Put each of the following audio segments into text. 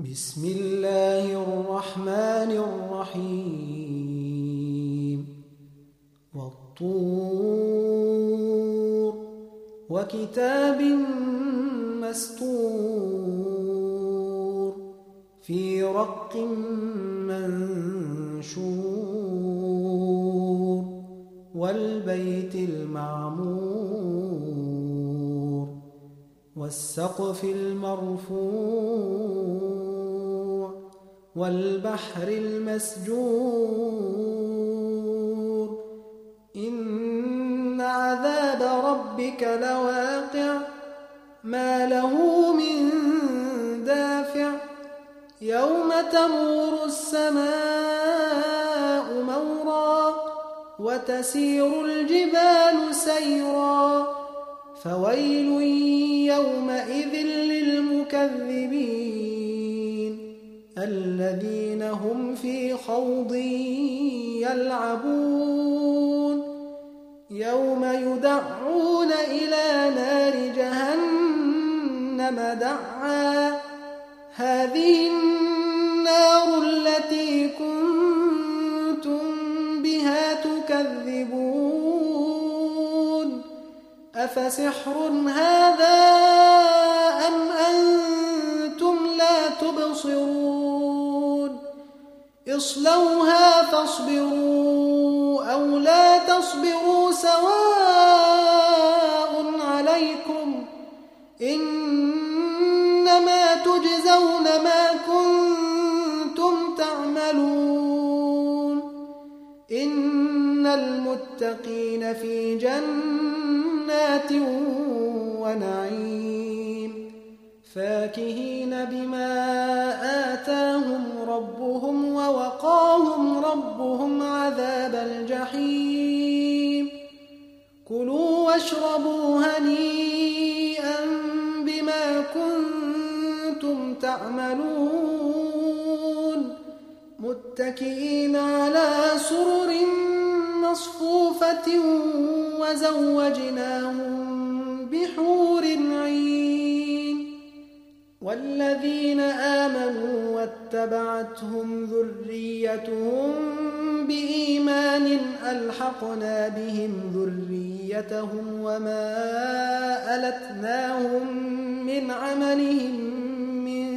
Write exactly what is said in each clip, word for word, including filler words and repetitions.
بسم الله الرحمن الرحيم والطور وكتاب مسطور في رق منشور والبيت المعمور والسقف المرفوع والبحر المسجور إن عذاب ربك لواقع ما له من دافع يوم تمور السماء مورا وتسير الجبال سيرا فويل يومئذ للمكذبين الذين هم في خوض يلعبون يوم يدعون إلى نار جهنم دعا هذه النار التي كنتم بها تكذبون أفسحر هذا أم أنتم لا تبصرون اصلوها فاصبروا أو لا تصبروا سواء عليكم إنما تجزون ما كنتم تعملون إن المتقين في جنات ونعيم فاكهين بما آتاهم ربهم ووقاهم ربهم عذاب الجحيم كلوا واشربوا هنيئا بما كنتم تعملون متكئين على سرر مصفوفة وزوجناهم بحور عين والذين آمنوا واتبعتهم ذريتهم بإيمان ألحقنا بهم ذريتهم وما ألتناهم من عملهم من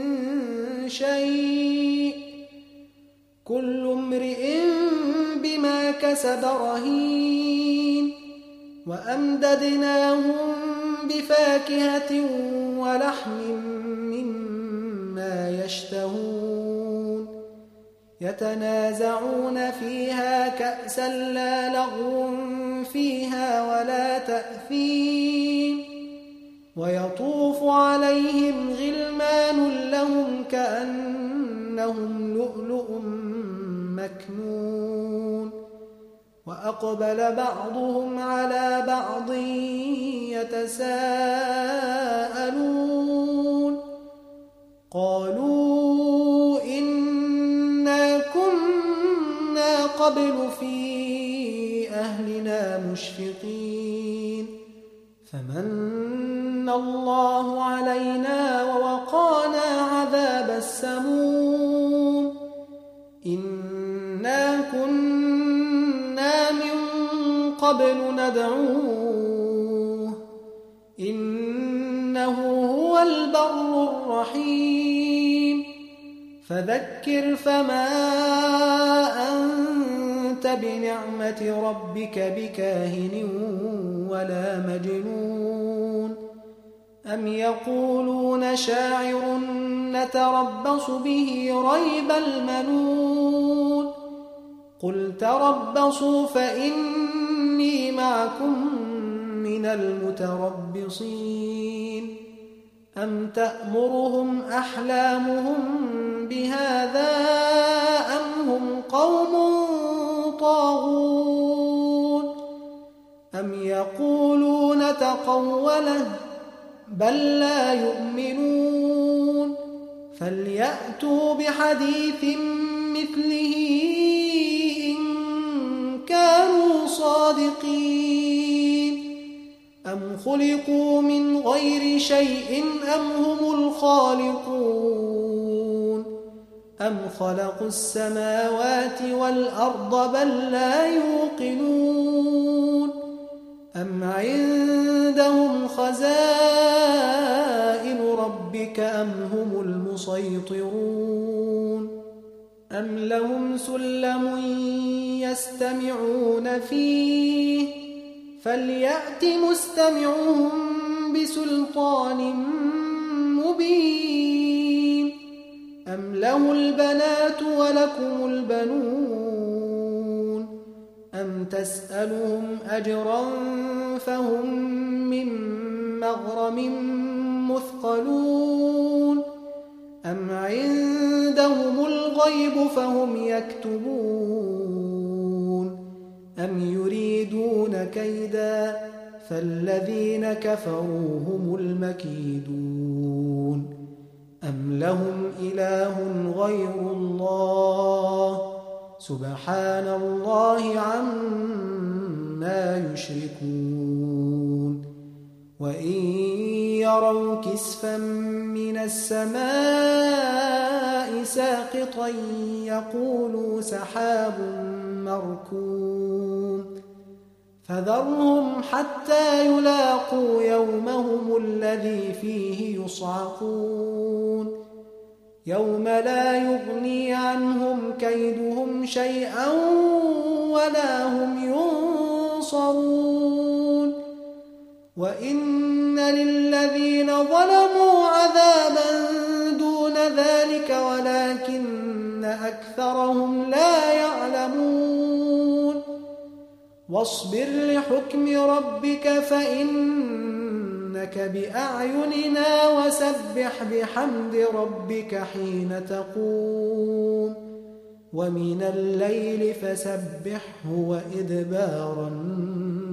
شيء كل امرئ بما كسب رهين وأمددناهم بفاكهة ولحم مما يشتهون يتنازعون فيها كأسا لا لغو فيها ولا تأثيم ويطوف عليهم غلمان لهم كأنهم لؤلؤ مكنون وأقبل بعضهم على بعض يتساءلون قالوا إنا كنا قبل في أهلنا مشفقين فمن الله علينا ووقانا عذاب السموم إنا كنا من قبل ندعوه إنه هو البر الرحيم فذكر فما أنت بنعمة ربك بكاهن ولا مجنون أم يقولون شاعر نتربص به ريب المنون قل تربصوا فإني معكم من المتربصين أم تأمرهم أحلامهم بهذا أم هم قوم طاغون أم يقولون تقوله بل لا يؤمنون فليأتوا بحديث مثله إن كانوا صادقين أم خلقوا من غير شيء أم هم الخالقون أم خلقوا السماوات والأرض بل لا يوقنون أم عندهم خزائن ربك أم هم المسيطرون أم لهم سلم يستمعون فيه فليأت مستمعهم بسلطان مبين أم له البنات ولكم البنون أم تسألهم أجرا فهم من مغرم مثقلون أم عندهم الغيب فهم يكتبون أم يريدون كيدا فالذين كفروا هم المكيدون أم لهم إله غير الله سبحان الله عما يشركون وإن يروا كسفا من السماء ساقطا يقولوا سحاب مركوم فذرهم حتى يلاقوا يومهم الذي فيه يصعقون يوم لا يغني عنهم كيدهم شيئا ولا هم ينصرون وإن للذين ظلموا عذابا دون ذلك ولكن أكثرهم لا يعلمون واصبر لحكم ربك فإنك بأعيننا وسبح بحمد ربك حين تقوم ومن الليل فسبحه وإدبار النجوم